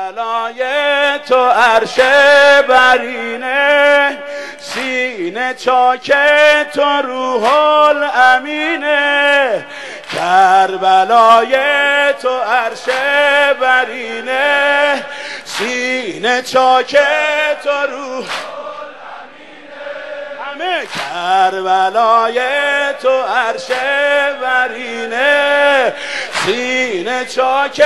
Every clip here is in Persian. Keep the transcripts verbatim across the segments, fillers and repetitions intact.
کربلای تو عرش برینه، سینه چاک تو روح الامینه. کربلای تو عرش برینه، سینه چاک تو روح همه. کربلای تو عرش برینه، سینه چاک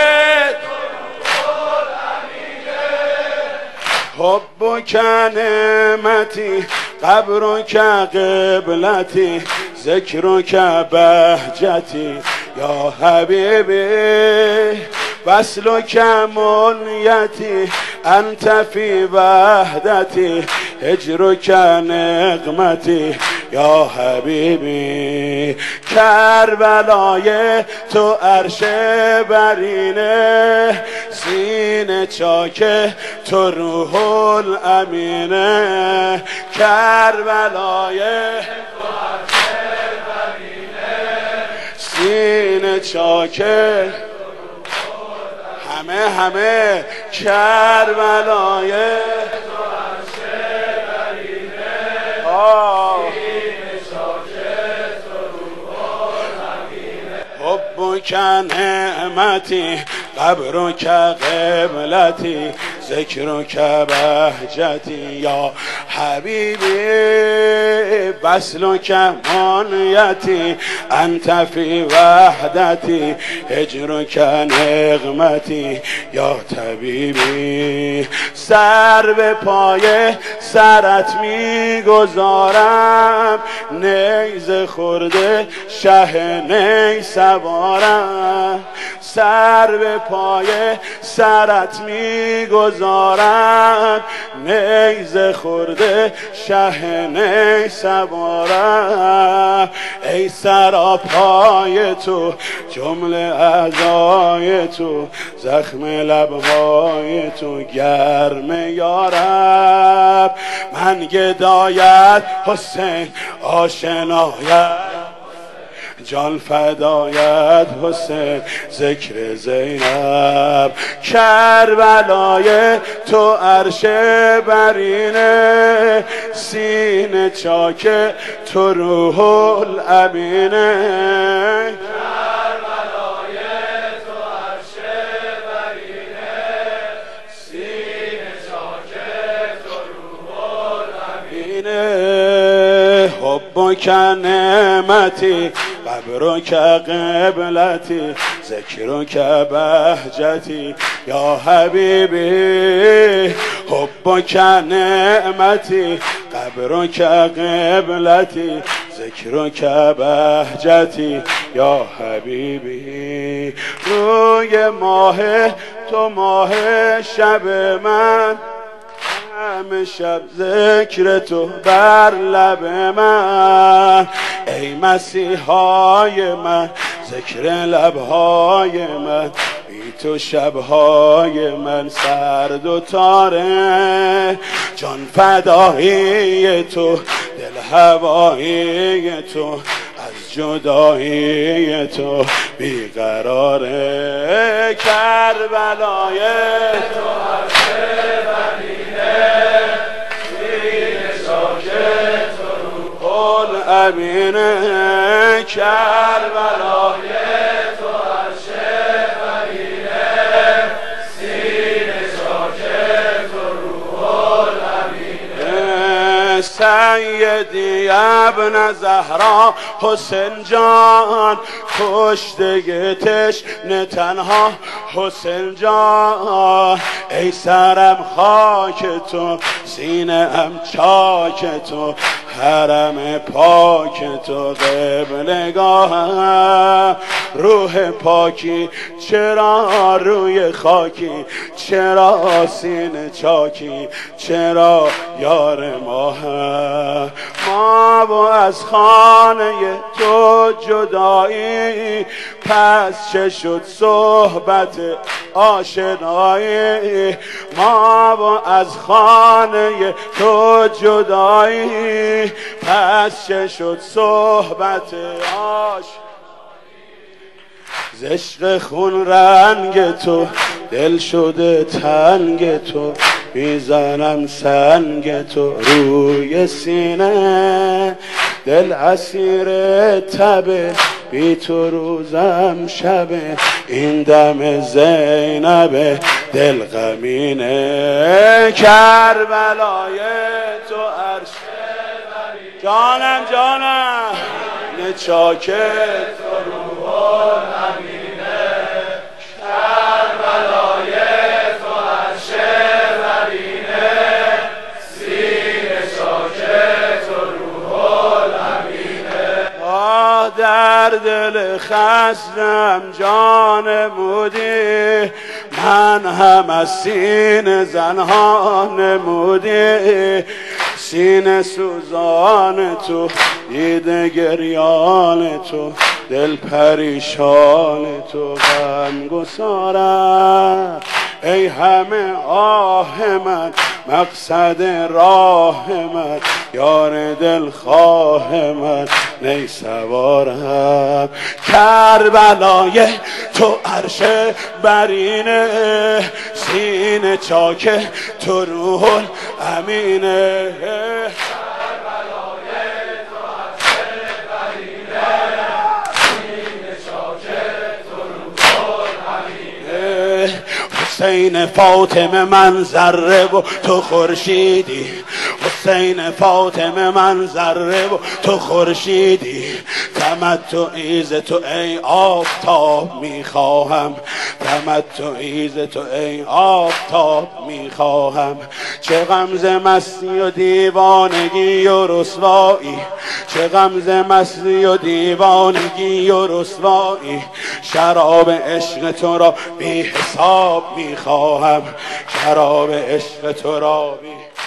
حبک نعمتی قبرک قبلتی ذکرک بهجتی یا حبیبی وصلک منیتی انت فی وحدتی هجرک نقمتی یا حبیبی. کربلای تو عرش برینه، سینه چاک تو روح الامینه. کربلای تو عرش برینه، سینه چاک همه همه. کربلای تو عرش برینه، سینه چاک تو روح الامینه. حبک نعمتی قبرک قبلتی ذکرک بهجتی یا حبیبی وصلک منیتی انت فی وحدتی هجرک نقمتی یا طبیبی. سر به پای سرت میگذارم، نیزه خورده شه نی سوارم. سر به پای سرت میگذارم، نیزه خورده شه نی سوارم. ای سراپای تو جمله اعضای تو، زخم لبهای تو گرم یارب. من گدایت حسین آشنایت، جان فدایت حسین ذکر زینب. کربلای تو عرش برینه، سینه چاک تو روح الامینه. کربلای تو عرش برینه، سینه چاک تو روح الامینه. حبک نعمتی قبرک قبلتی ذکرک بهجتی یا حبیبی. حبک نعمتی قبرک قبلتی ذکرک بهجتی یا حبیبی. روی ماه تو ماه شب من، همه شب ذکر تو بر لب من. ای مسیحای من ذکر لبهای من، بی تو شبهای من سرد و تاره. جان فدایی تو دل هوایی تو، از جدایی تو بیقراره. کربلای تو عرش برینه، سینه چاک تو روح الامینه. کربلای تو عرش برینه، سینه چاک تو روح الامینه. سیدی ابن زهرا حسین جان، کشته تشنه تنها حسین جان. ای سرم خاک تو، سینه ام چاک تو، حرم پاک تو قبلگاهم. روح پاکی چرا روی خاکی، چرا سینه چاکی، چرا یار ما هم. ما و از خانه تو جدایی، پس چه شد صحبت آشنایی. ما و از خانه تو جدایی، پس چه شد صحبت آشنایی. زشق خون رنگ تو دل شده تنگ تو میزنم سنگ تو روی سینه دل اسیر تبه بی تو روزم شبه این دم زینبه دل غمینه کربلای تو عرش جانم جانم نچاک تو روح الامینه کربلای تو عرش برینه سینه چاک تو روح الامینه آه در دل خستم جان مودی من هم از سینه زنها نمودی سینه سوزان تو دیده گریان تو دل پریشان تو غم گسارم ای همه آه من مقصد راه من یار دل خواه من نی سوارم کربلای تو عرش برینه سینه چاک تو روح الامینه حسین فاطمه من ذره و تو خورشیدی حسین فاطمه من ذره و تو خورشیدی تمتعی ز تو ای آفتاب میخواهم تمتعی ز تو ای آفتاب میخواهم چه غم ز مستی و دیوانگی و رسوایی چه غم ز مستی و دیوانگی و رسوایی شراب عشق تو را بی حساب میخواهم شراب عشق تو را بی